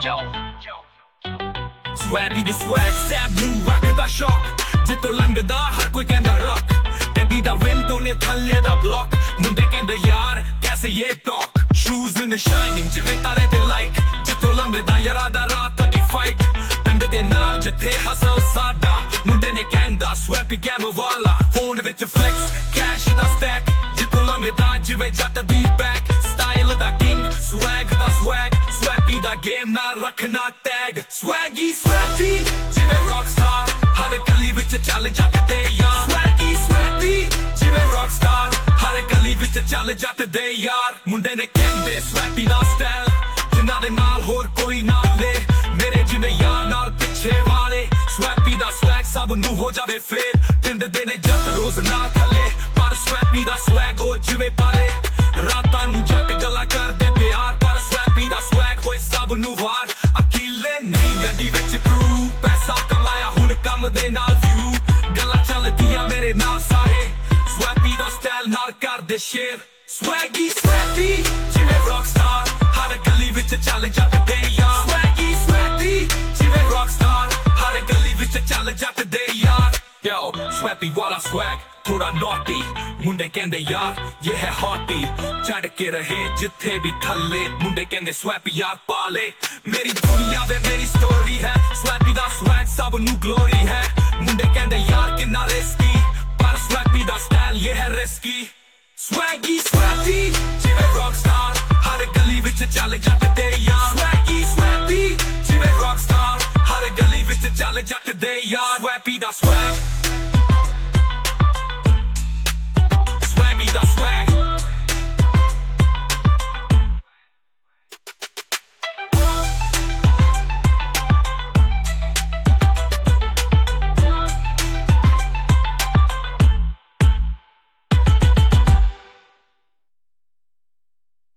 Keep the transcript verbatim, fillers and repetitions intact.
Yo. Swaggy the swag, stab new ਰੱਖਦਾ ਸ਼ੌਕ ਜਿੱਤੋਂ ਲੰਘਦਾ ਹਰ ਕੋਈ ਕਹਿੰਦਾ ਰੌਕ ਟੈਂਡੀ ਦਾ ਵਿੰਡੋ ਨੇ ਥੱਲੇ ਦਾ ਬਲੌਕ ਮੁੰਡੇ ਕਹਿੰਦੇ ਯਾਰ ਕੈਸੇ ਇਹ ਟੌਕ ਸ਼ੂਜ਼ ਇਨ ਸ਼ਾਈਨਿੰਗ ਜਿਵੇਂ ਤਾਰੇ ਤੇ ਲਾਈਕ ਜਿੱਤੋਂ ਲੰਘਦਾ ਯਾਰਾਂ ਦਾ ਰਾਤ ਦੀ ਫਾਈਟ ਪਿੰਡ ਦੇ ਨਾਲ ਜਿੱਥੇ ਹਸਲ ਸਾਡਾ ਮੁੰਡੇ ਨੇ ਕਹਿੰਦਾ ਸਵੈਪੀ ਗੈਮ ਵਾਲਾ ਫੋਨ ਵਿੱਚ ਫਲੈਕਸ ਕੈਸ਼ ਦਾ ਸਟੈਕ ਜਿੱਤੋਂ ਲੰਘਦਾ ਜਿਵੇਂ ਜੱਟ ਦੀ ਬੈਕ ਸਟਾਈਲ ਦਾ ਕਿੰਗ ਸਵੈਗ ਦਾ ਸਵੈਗ ਸਵੈਪੀ ਦਾ ਗੇਮ ਨਾਲ ਰੱਖਣਾ ਟੈਗ ਸਵੈਗੀ ਸਵੈਪੀ ਜਿਵੇਂ ਰੌਕਸਟਾਰ ਹਰ ਗਲੀ ਵਿੱਚ ਚੱਲ ਜਾਂਦੇ ਯਾਰ ਸਵੈਗੀ ਸਵੈਪੀ ਜਿਵੇਂ ਰੌਕਸਟਾਰ ਹਰ ਗਲੀ ਵਿੱਚ ਚੱਲ ਜਾਂਦੇ ਯਾਰ ਮੁੰਡੇ ਨੇ ਕਹਿੰਦੇ ਸਵੈਪੀ ਦਾ ਸਟਾਈਲ ਜਿਨ੍ਹਾਂ ਦੇ ਨਾਲ ਹੋਰ ਕੋਈ ਨਾ ਲੈ ਮੇਰੇ ਜਿਵੇਂ ਯਾਰ ਨਾਲ ਪਿੱਛੇ ਵਾਲੇ ਸਵੈਪੀ ਦਾ ਸਵੈਗ ਸਭ ਨੂੰ ਹੋ ਜਾਵੇ ਫੇਰ ਪਿੰਡ ਦੇ ਨੇ ਜੱਟ ਰੋਜ਼ ਨਾ ਥੱਲੇ ਪਰ ਸਵੈਪੀ ਦਾ ਸਵੈਗ ਉਹ ਜਿਵੇਂ ਪਾਲੇ ਰਾਤਾਂ ਨੂੰ ਜੱਟ ਗੱਲਾਂ ਕਰਦੇ ਪਿਆਰ ਪਰ ਸਵੈਪੀ ਦਾ ਸਵੈਗ ਹੋਏ ਸਭ ਨੂੰ ਵਾਰ ਅਕੀਲੇ ਨਹੀਂ ਗੱਡੀ ਵਿੱਚ ਕਰੂ ਪੈਸਾ ਕਮਾਇਆ ਹੁਣ ਕੰਮ ਦੇ ਨਾਲ ਵਿਊ ਗੱਲਾਂ ਚੱਲਦੀਆਂ ਮੇਰੇ ਨਾਲ ਸਾਰੇ ਸਵੈਪੀ ਦਾ ਸਟਾਈਲ ਨਾਲ ਕਰਦੇ ਸ਼ੇਰ ਸਵੈਗੀ ਸਵੈਪੀ ਜਿਵੇਂ ਰੌਕਸਟਾਰ ਹਰ ਗਲੀ ਵਿੱਚ ਚੱਲ ਜਾਂਦੇ ਯਾਰ ਸਵੈਗੀ ਸਵੈਪੀ ਜਿਵੇਂ ਰੌਕਸਟਾਰ ਹਰ ਗਲੀ ਵਿੱਚ ਚੱਲ ਜਾਂਦੇ ਯਾਰ ਯੋ ਸਵੈਪੀ ਵਾਲਾ ਸਵੈਗ ਥੋੜਾ ਨੌਟੀ ਮੁੰਡੇ ਕਹਿੰਦੇ ਯਾਰ ਇਹ ਹੈ ਹੌਟੀ ਚੜ ਕੇ ਰਹੇ ਜਿੱਥੇ ਵੀ ਥੱਲੇ ਮੁੰਡੇ ਕਹਿੰਦੇ ਸਵੈਪੀ ਯਾਰ ਪਾਲੇ ਮੇਰੀ ਦੁਨੀਆ ਵੇ ਮੇਰੀ ਸਟੋਰੀ ਹੈ ਸਵੈਪੀ ਦਾ ਸਵੈਗ ਸਭ ਨੂੰ ਗਲੋਰੀ ਹੈ ਮੁੰਡੇ ਕਹਿੰਦੇ ਯਾਰ ਕਿੰਨਾ ਰਿਸਕੀ ਪਰ ਸਵੈਪੀ ਦਾ ਸਟਾਈਲ ਇਹ ਹੈ ਰਿਸਕੀ ਸਵੈਗੀ ਸਵੈਪੀ ਜਿਵੇਂ ਰੌਕਸਟਾਰ ਹਰ ਗਲੀ ਵਿੱਚ ਚੱਲ ਜਾਂਦੇ ਯਾਰ ਸਵੈਗੀ ਸਵੈਪੀ ਜਿਵੇਂ ਰੌਕਸਟਾਰ ਹਰ ਗਲੀ ਵਿੱਚ ਚੱਲ ਜਾਂਦੇ ਯਾਰ ਸਵੈਪੀ ਦਾ ਸਵੈਗ